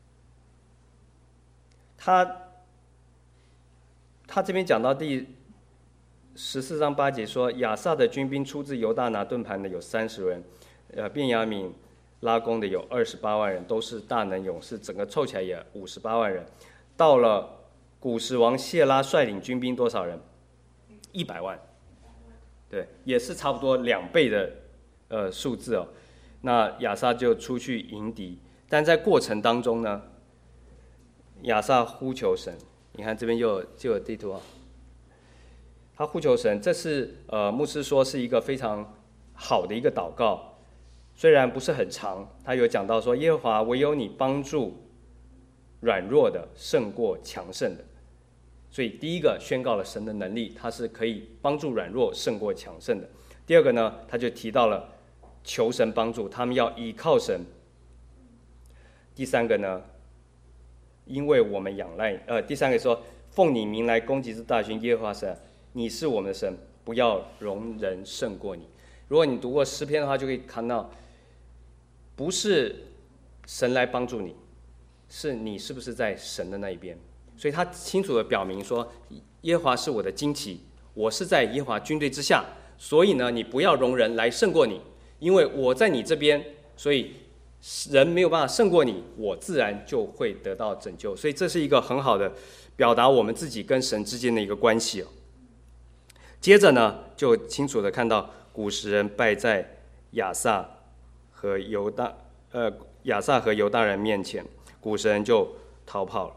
他他这边讲到第十四章八节说，亚撒的军兵出自犹大拿盾牌的有三十人，呃，便雅悯拉弓的有二十八万人，都是大能勇士，整个凑起来也五十八万人。到了古时王谢拉率领军兵多少人？一百万，对，也是差不多两倍的呃数字哦。那亚撒就出去迎敌。但在过程当中呢，亚撒呼求神，你看这边就有就有地图啊。他呼求神，这是呃牧师说是一个非常好的一个祷告，虽然不是很长，他有讲到说耶和华唯有你帮助软弱的胜过强盛的，所以第一个宣告了神的能力，他是可以帮助软弱胜过强盛的。第二个呢，他就提到了求神帮助，他们要依靠神。第三个呢，因为我们仰赖，呃，第三个说，奉你名来攻击之大军耶和华神，你是我们的神，不要容人胜过你。如果你读过诗篇的话，就可以看到，不是神来帮助你，是你是不是在神的那一边。所以他清楚地表明说，耶和华是我的旌旗，我是在耶和华军队之下，所以呢，你不要容人来胜过你，因为我在你这边，所以人没有办法胜过你，我自然就会得到拯救。所以这是一个很好的表达我们自己跟神之间的一个关系哦。接着呢，就清楚的看到古时人败在亚萨和犹大呃亚萨和犹大人面前，古时人就逃跑了。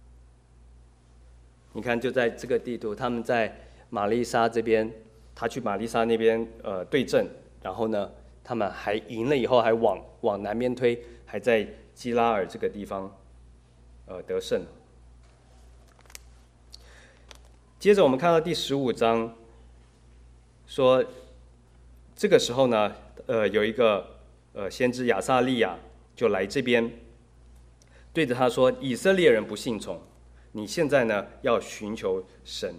你看，就在这个地图，他们在玛丽莎这边，他去玛丽莎那边呃对阵，然后呢，他们还赢了以后，还往往南边推，还在基拉尔这个地方呃得胜。接着我们看到第十五章，说这个时候呢，呃，有一个呃先知亚撒利亚就来这边，对着他说：“以色列人不信从，你现在呢要寻求神，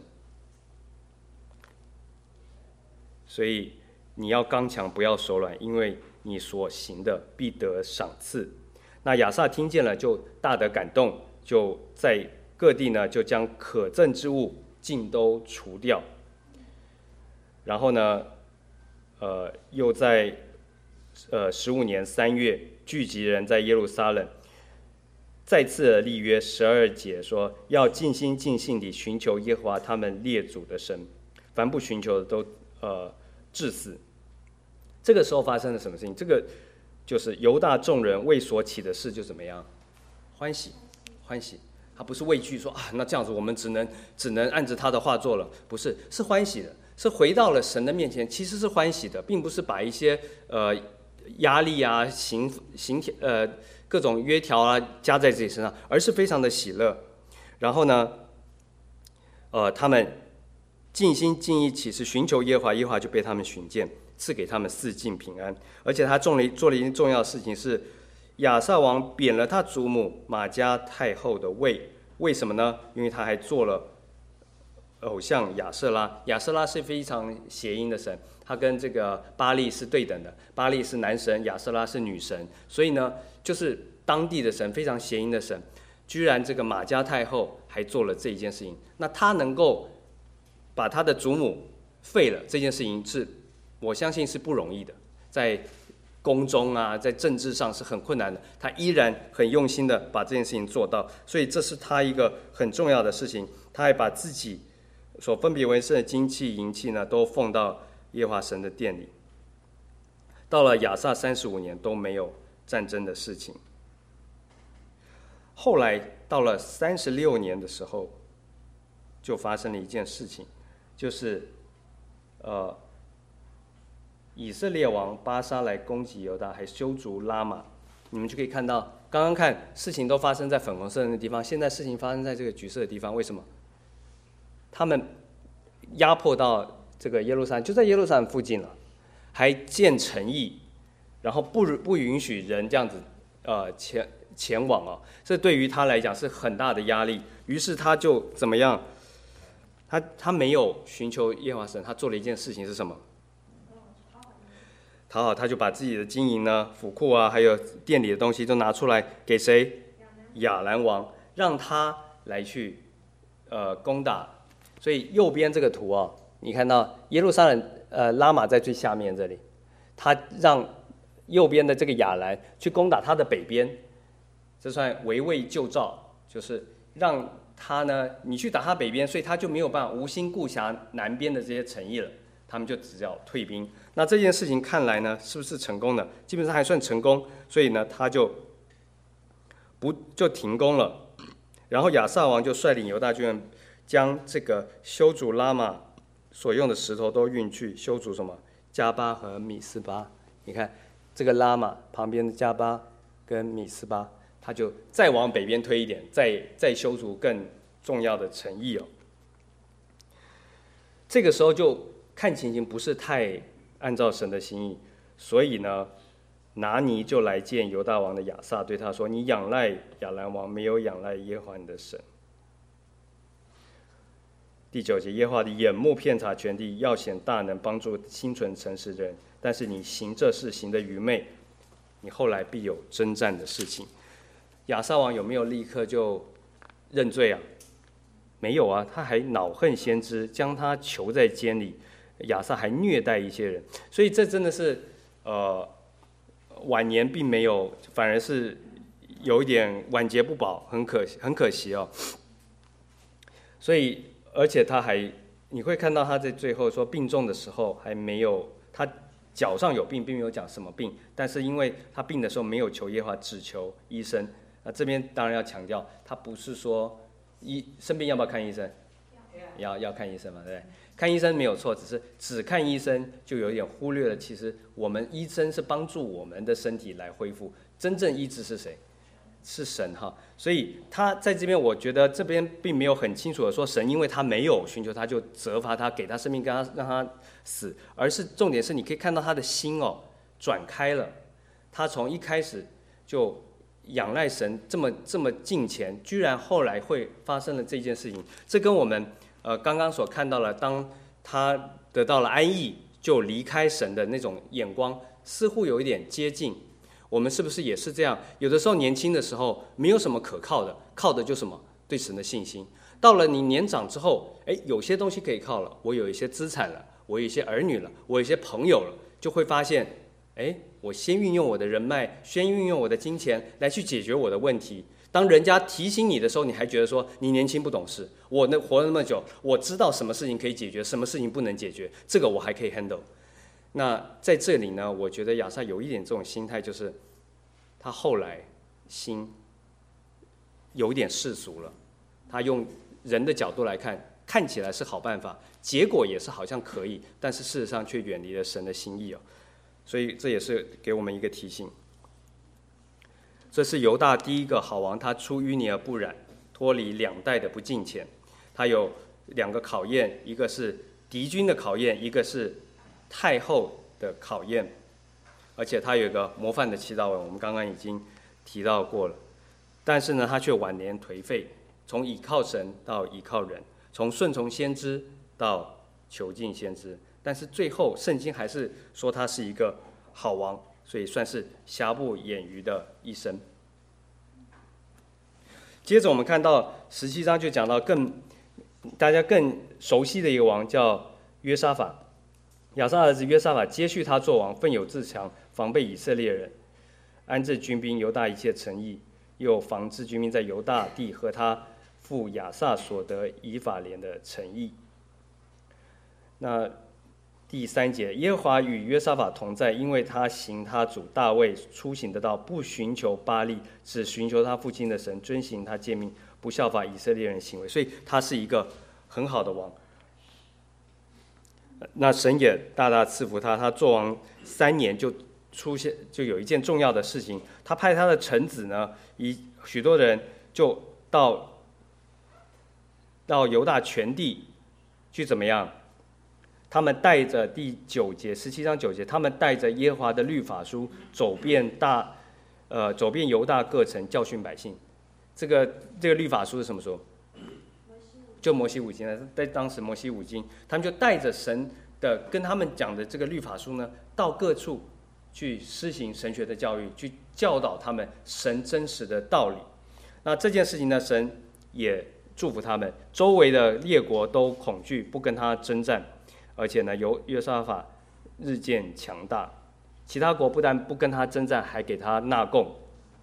所以你要刚强，不要手软，因为你所行的必得赏赐。”那亚撒听见了，就大得感动，就在各地呢就将可憎之物尽都除掉。然后呢，呃，又在呃十五年三月聚集人在耶路撒冷，再次立约十二节说，要尽心尽性地寻求耶和华他们列祖的神，凡不寻求的都呃致死。这个时候发生了什么事情？这个就是犹大众人为所起的事就怎么样？欢喜，欢喜。他不是畏惧说啊，那这样子我们只能只能按着他的话做了，不是，是欢喜的，是回到了神的面前，其实是欢喜的，并不是把一些呃压力啊、刑刑呃各种约条啊加在自己身上，而是非常的喜乐。然后呢，呃，他们尽心尽意起誓寻求耶和华，耶和华就被他们寻见，赐给他们四境平安。而且他做了做了一件重要的事情是，亚撒王贬了他祖母玛迦太后的位。为什么呢？因为他还做了偶像亚舍拉。亚舍拉是非常谐音的神，他跟这个巴力是对等的，巴力是男神，亚舍拉是女神，所以呢，就是当地的神，非常谐音的神。居然这个玛迦太后还做了这一件事情，那他能够把他的祖母废了，这件事情是我相信是不容易的，在宫中啊，在政治上是很困难的，他依然很用心的把这件事情做到，所以这是他一个很重要的事情。他还把自己所分别为圣的金器银器呢，都奉到耶和华神的殿里。到了亚撒三十五年都没有战争的事情。后来到了三十六年的时候，就发生了一件事情，就是呃。以色列王巴沙来攻击犹大，还修筑拉玛。你们就可以看到，刚刚看事情都发生在粉红色的地方，现在事情发生在这个橘色的地方。为什么？他们压迫到这个耶路撒冷，就在耶路撒冷附近了，还建城邑，然后不不允许人这样子呃前前往哦。这对于他来讲是很大的压力。于是他就怎么样？他他没有寻求耶和华神，他做了一件事情是什么？讨好，他就把自己的金银呢、府库啊，还有店里的东西都拿出来给谁？亚兰王，让他来去呃攻打。所以右边这个图啊，你看到耶路撒冷呃拉玛在最下面这里，他让右边的这个亚兰去攻打他的北边，这算围魏救赵，就是让他呢你去打他北边，所以他就没有办法无心顾暇南边的这些城邑了。他们就只要退兵，那这件事情看来呢，是不是成功的？基本上还算成功，所以呢，他就不就停工了。然后亚撒王就率领犹大军将这个修筑拉玛所用的石头都运去修筑什么加巴和米斯巴。你看这个拉玛旁边的加巴跟米斯巴，他就再往北边推一点，再再修筑更重要的城邑哦。这个时候就看情形不是太按照神的心意，所以呢，拿尼就来见犹大王的亚撒，对他说：“你仰赖亚兰王，没有仰赖耶和华你的神。”第九节，耶和华的眼目遍察全地，要显大能，帮助心存诚实的人。但是你行这事行的愚昧，你后来必有征战的事情。亚撒王有没有立刻就认罪啊？没有啊，他还恼恨先知，将他囚在监里。亚撒还虐待一些人，所以这真的是呃晚年并没有，反而是有一点晚节不保，很可很可惜哦。所以，而且他还，你会看到他在最后说病重的时候还没有，他脚上有病，并没有讲什么病，但是因为他病的时候没有求耶和华，只求医生。那这边当然要强调，他不是说医生病要不要看医生，要要看医生嘛，对不对？看医生没有错，只是只看医生就有点忽略了，其实我们医生是帮助我们的身体来恢复，真正医治是谁？是神哈。所以他在这边，我觉得这边并没有很清楚的说神因为他没有寻求他就责罚他，给他生命，跟他让他死，而是重点是你可以看到他的心哦转开了，他从一开始就仰赖神这么这么敬虔，居然后来会发生了这件事情，这跟我们呃刚刚所看到了，当他得到了安逸就离开神的那种眼光，似乎有一点接近。我们是不是也是这样？有的时候年轻的时候没有什么可靠的，靠的就什么对神的信心。到了你年长之后，哎，有些东西可以靠了，我有一些资产了，我有一些儿女了，我有一些朋友了，就会发现，哎，我先运用我的人脉，先运用我的金钱来去解决我的问题。当人家提醒你的时候，你还觉得说你年轻不懂事，我那活了那么久，我知道什么事情可以解决，什么事情不能解决，这个我还可以 handle。那在这里呢，我觉得亚萨有一点这种心态，就是他后来心有一点世俗了，他用人的角度来看，看起来是好办法，结果也是好像可以，但是事实上却远离了神的心意哦。所以这也是给我们一个提醒。这是犹大第一个好王，他出淤泥而不染，脱离两代的不敬虔。他有两个考验，一个是敌军的考验，一个是太后的考验。而且他有一个模范的祈祷文，我们刚刚已经提到过了。但是呢，他却晚年颓废，从倚靠神到倚靠人，从顺从先知到囚禁先知。但是最后圣经还是说他是一个好王，所以算是瑕不掩瑜的一生。接着我们看到十七章就讲到更大家更熟悉的一个王，叫约沙法。亚撒儿子约沙法接续他做王，奋有自强，防备以色列人，安置军兵，犹大一切城邑，又防治军兵在犹大地和他父亚撒所得以法莲的城邑。那第三节，耶和华与约沙法同在，因为他行他主大卫出行的道，不寻求巴力，只寻求他父亲的神，遵行他诫命，不效法以色列人行为，所以他是一个很好的王。那神也大大赐福他，他做王三年就出现，就有一件重要的事情，他派他的臣子呢，以许多人就到到犹大全地去怎么样？他们带着第九节十七章九节，他们带着耶和华的律法书走遍大呃走遍犹大各城，教训百姓。这个这个律法书是什么书？就摩西五经呢，在当时摩西五经，他们就带着神的跟他们讲的这个律法书呢，到各处去施行神学的教育，去教导他们神真实的道理。那这件事情呢，神也祝福他们，周围的列国都恐惧，不跟他征战，而且呢，由约沙法日渐强大，其他国不但不跟他征战，还给他纳贡。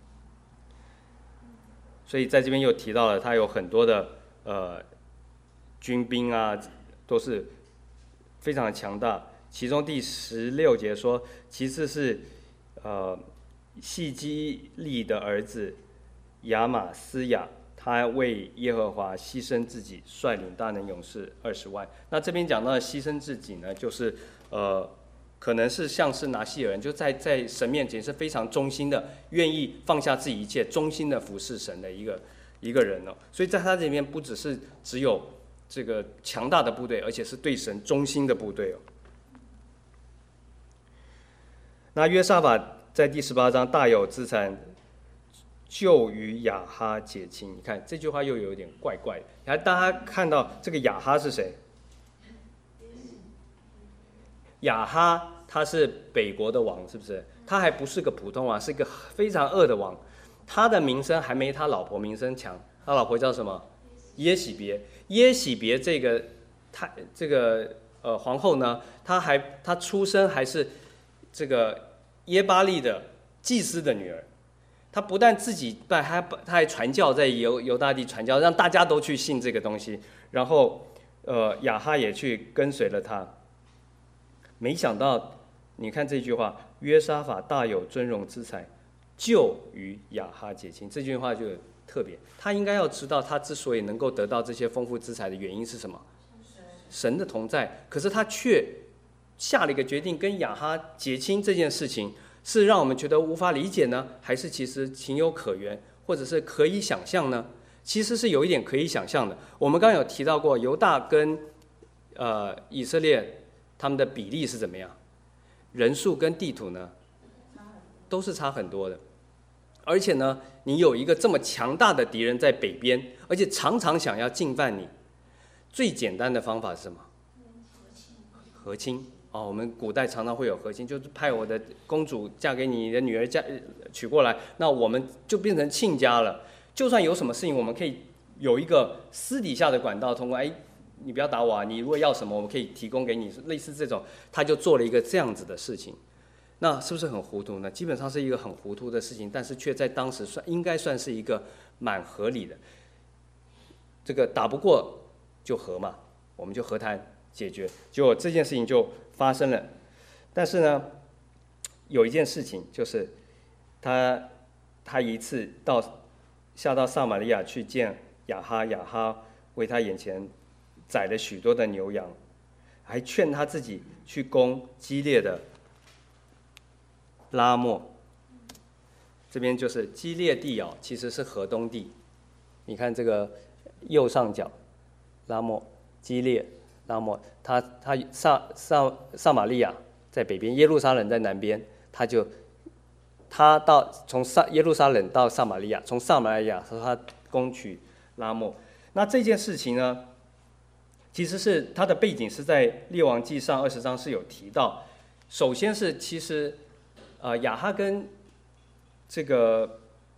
所以在这边又提到了，他有很多的呃。军兵啊，都是非常的强大。其中第十六节说，其次是呃细基利的儿子亚玛斯雅，他为耶和华牺牲自己，率领大能勇士二十万。那这边讲到的牺牲自己呢，就是呃可能是像是拿西尔人，就在在神面前是非常忠心的，愿意放下自己一切，忠心的服侍神的一个一个人哦。所以在他这边不只是只有这个强大的部队，而且是对神忠心的部队哦。那约沙法在第十八章大有资产，就与亚哈结亲。你看这句话又有点怪怪的。然后大家看到这个亚哈是谁？亚哈他是北国的王，是不是？他还不是个普通王，是一个非常恶的王。他的名声还没他老婆名声强。他老婆叫什么？耶喜别。耶喜别这个太这个呃皇后呢，她还她出生还是这个耶巴利的祭司的女儿。他不但自己拜，他他还传教，在犹犹大地传教，让大家都去信这个东西。然后，呃，亚哈也去跟随了他。没想到，你看这句话，约沙法大有尊荣之才，就与亚哈结亲。这句话就特别，他应该要知道，他之所以能够得到这些丰富之财的原因是什么？神的同在。可是他却下了一个决定，跟亚哈结亲这件事情。是让我们觉得无法理解呢，还是其实情有可原，或者是可以想象呢？其实是有一点可以想象的。我们刚刚有提到过，犹大跟呃以色列他们的比例是怎么样？人数跟地图呢，都是差很多的。而且呢，你有一个这么强大的敌人在北边，而且常常想要进犯你，最简单的方法是什么？和亲。哦，我们古代常常会有和亲，就是派我的公主嫁给你的女儿嫁娶过来，那我们就变成亲家了。就算有什么事情，我们可以有一个私底下的管道通过。哎，你不要打我啊！你如果要什么，我们可以提供给你，类似这种，他就做了一个这样子的事情。那是不是很糊涂呢？基本上是一个很糊涂的事情，但是却在当时算应该算是一个蛮合理的。这个打不过就和嘛，我们就和谈解决。结果这件事情就发生了。但是呢，有一件事情就是他他一次到下到撒玛利亚去见亚哈，亚哈为他眼前宰了许多的牛羊，还劝他自己去攻基列的拉末。这边就是基列地哦，其实是河东地。你看这个右上角，拉末、基列、拉末，他他撒撒撒玛利亚在北边，耶路撒冷在南边，他就他到从撒耶路撒冷到撒玛利亚，从撒玛利亚和他攻取拉末。那这件事情呢，其实是它的背景是在列王纪上二十章是有提到。首先是其实呃亚哈跟这个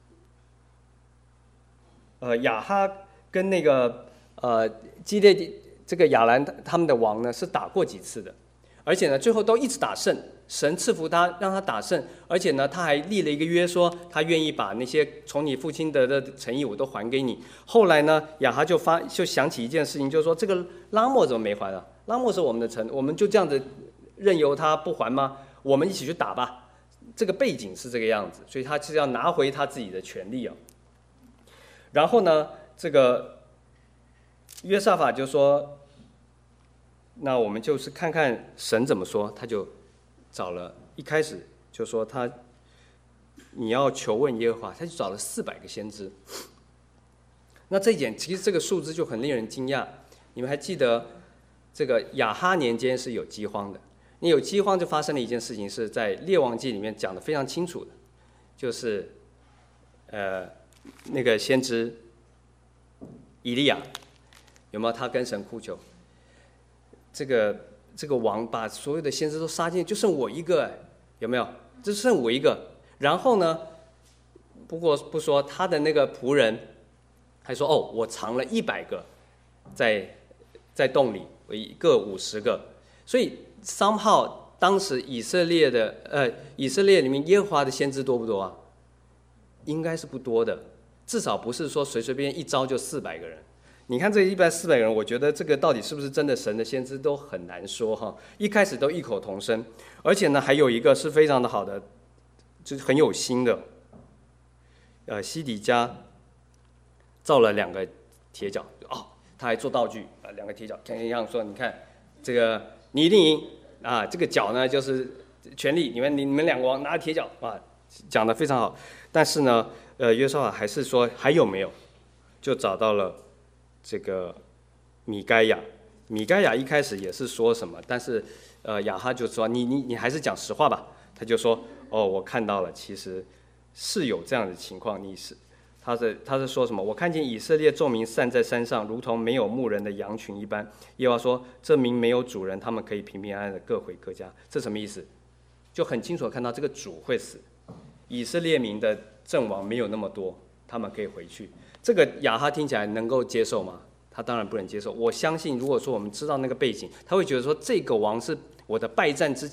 呃亚哈跟那个呃基列这个亚兰他们的王呢是打过几次的，而且呢最后都一直打胜，神赐福他让他打胜，而且呢他还立了一个约，说他愿意把那些从你父亲得的诚意我都还给你。后来呢亚哈就发就想起一件事情，就是说这个拉末怎么没还啊？拉末是我们的城，我们就这样子任由他不还吗？我们一起去打吧。这个背景是这个样子，所以他是要拿回他自己的权利啊。然后呢，这个约沙法就说，那我们就是看看神怎么说。他就找了，一开始就说他你要求问耶和华，他就找了四百个先知。那这一点其实这个数字就很令人惊讶。你们还记得这个亚哈年间是有饥荒的？你有饥荒就发生了一件事情，是在列王记里面讲得非常清楚的，就是呃那个先知以利亚，有没有？他跟神哭求，这个这个王把所有的先知都杀尽，就剩我一个，有没有？就剩我一个。然后呢，不过不说他的那个仆人还说，哦，我藏了一百个在在洞里，各五十个。所以somehow当时以色列的呃以色列里面耶和华的先知多不多啊？应该是不多的，至少不是说随随便便一招就四百个人。你看这一百四百个人，我觉得这个到底是不是真的神的先知都很难说哈。一开始都异口同声，而且呢还有一个是非常的好的，就是很有心的，呃西底家造了两个铁脚，哦，他还做道具啊，两个铁脚，看一样说，你看这个。你一定赢啊！这个脚呢，就是权力。你们你们两个王拿着铁脚啊，讲得非常好。但是呢，呃，约沙法还是说还有没有？就找到了这个米该亚。米该亚一开始也是说什么，但是呃，亚哈就说你你你还是讲实话吧。他就说哦，我看到了，其实是有这样的情况。你是他是他是说什么？我看见以色列众民散在山上，如同没有牧人的羊群一般。耶和华说：“这民没有主人，他们可以平平安安的各回各家。”这什么意思？就很清楚地看到这个主会死，以色列民的阵亡没有那么多，他们可以回去。这个亚哈听起来能够接受吗？他当然不能接受。我相信，如果说我们知道那个背景，他会觉得说这个王是我的败战之将，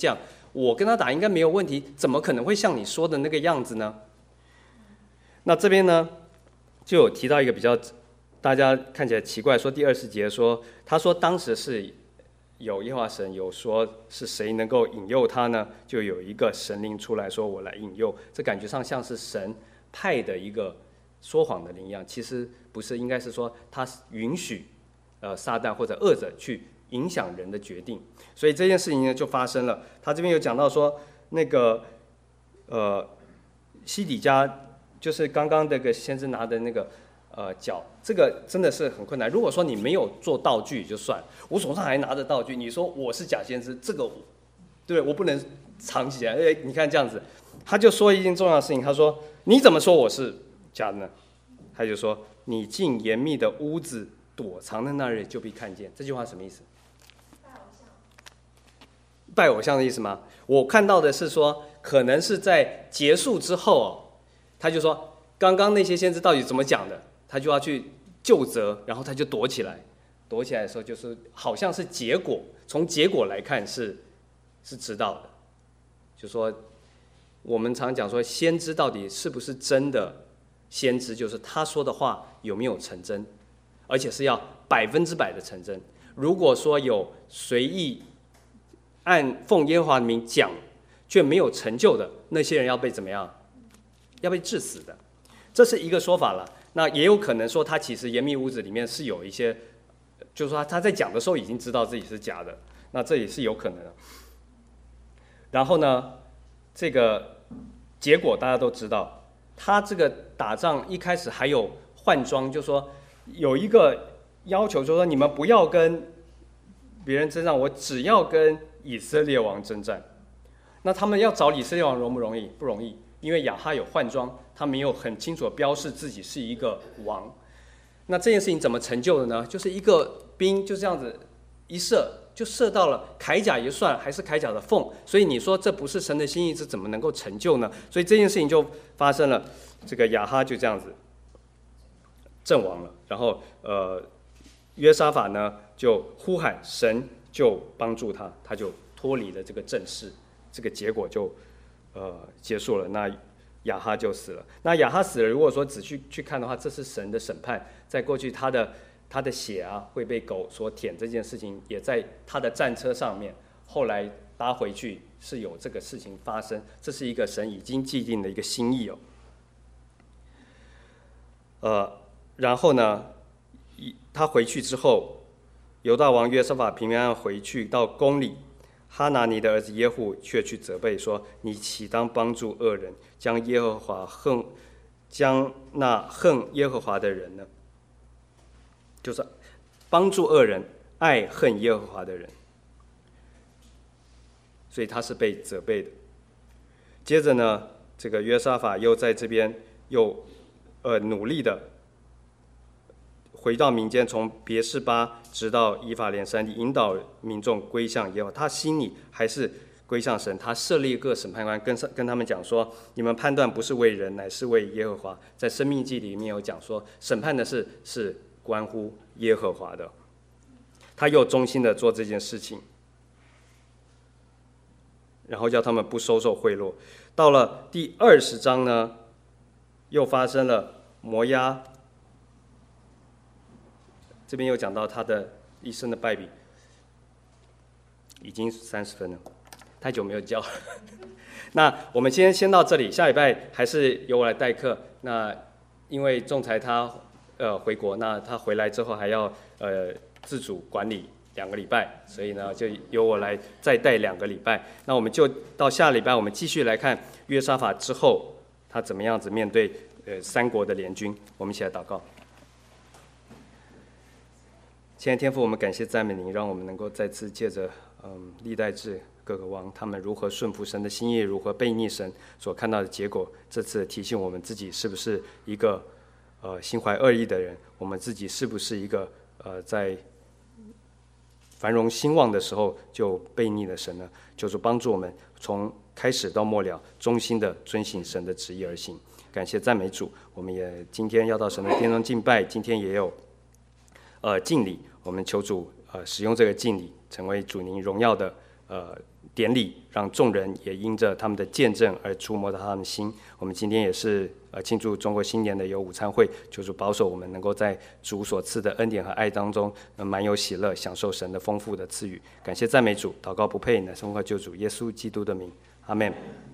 我跟他打应该没有问题，怎么可能会像你说的那个样子呢？那这边呢，就有提到一个比较大家看起来奇怪，说第二十节说，他说当时是有耶和华神有说是谁能够引诱他呢？就有一个神灵出来说我来引诱，这感觉上像是神派的一个说谎的灵一样，其实不是，应该是说他允许呃撒旦或者恶者去影响人的决定，所以这件事情呢就发生了。他这边有讲到说那个呃西底家就是刚刚那个先知拿的那个呃脚，这个真的是很困难。如果说你没有做道具就算，我手上还拿着道具，你说我是假先知，这个对我不能藏起来。哎，你看这样子，他就说一件重要的事情，他说你怎么说我是假的呢？他就说你进严密的屋子躲藏的那日就被看见。这句话什么意思？拜偶像的意思吗？我看到的是说，可能是在结束之后哦，他就说刚刚那些先知到底怎么讲的，他就要去究责，然后他就躲起来。躲起来的时候，就是好像是结果，从结果来看是是知道的。就说我们常讲说，先知到底是不是真的先知，就是他说的话有没有成真，而且是要百分之百的成真。如果说有随意按奉耶和华的名讲，却没有成就的那些人，要被怎么样？要被治死的。这是一个说法了。那也有可能说，他其实严密屋子里面是有一些，就是说他在讲的时候已经知道自己是假的，那这也是有可能的。然后呢，这个结果大家都知道，他这个打仗一开始还有换装，就说有一个要求，就说你们不要跟别人征战，我只要跟以色列王征战。那他们要找以色列王容不容易？不容易，因为亚哈有换装，他没有很清楚的标示自己是一个王。那这件事情怎么成就的呢？就是一个兵就这样子一射，就射到了铠甲一算，还是铠甲的缝。所以你说这不是神的心意，这怎么能够成就呢？所以这件事情就发生了，这个亚哈就这样子阵亡了。然后呃，约沙法呢就呼喊神，就帮助他，他就脱离了这个阵势。这个结果就呃结束了，那亚哈就死了。那亚哈死了，如果说仔细去看的话，这是神的审判。在过去他的他的血啊会被狗所舔这件事情，也在他的战车上面后来搭回去是有这个事情发生，这是一个神已经既定的一个心意哦。呃，然后呢，他回去之后，犹大王约沙法平安回去到宫里。哈拿尼的儿子耶户却去责备说：“你岂当帮助恶人，将耶和华恨，将那恨耶和华的人呢？”就是帮助恶人，爱恨耶和华的人。所以他是被责备的。接着呢，这个约沙法又在这边又呃努力的回到民间，从别是巴直到以法莲山地，引导民众归向耶和华。他心里还是归向神。他设立一个审判官，跟跟他们讲说：你们判断不是为人，乃是为耶和华。在生命记里面有讲说，审判的事是关乎耶和华的。他又忠心的做这件事情，然后叫他们不收受贿赂。到了第二十章呢，又发生了摩押。这边又讲到他的一生的败笔，已经三十分了，太久没有教。那我们今天先到这里，下礼拜还是由我来代课。那因为仲裁他呃回国，那他回来之后还要呃自主管理两个礼拜，所以呢就由我来再带两个礼拜。那我们就到下礼拜，我们继续来看约沙法之后他怎么样子面对呃三国的联军。我们一起来祷告。亲爱的天父，我们感谢赞美您，让我们能够再次借着嗯历代志各个王他们如何顺服神的心意，如何背逆神所看到的结果，这次提醒我们自己是不是一个呃心怀恶意的人，我们自己是不是一个呃在繁荣兴旺的时候就背逆了神呢？就是帮助我们从开始到末了忠心的遵行神的旨意而行。感谢赞美主，我们也今天要到神的殿中敬拜，今天也有呃敬礼，我们求主呃使用这个敬礼，成为主您荣耀的呃典礼，让众人也因着他们的见证而触摸到他们的心。我们今天也是呃庆祝中国新年的有午餐会，求主保守我们能够在主所赐的恩典和爱当中，呃、满有喜乐，享受神的丰富的赐予。感谢赞美主，祷告不配，乃是奉靠救主耶稣基督的名，阿们。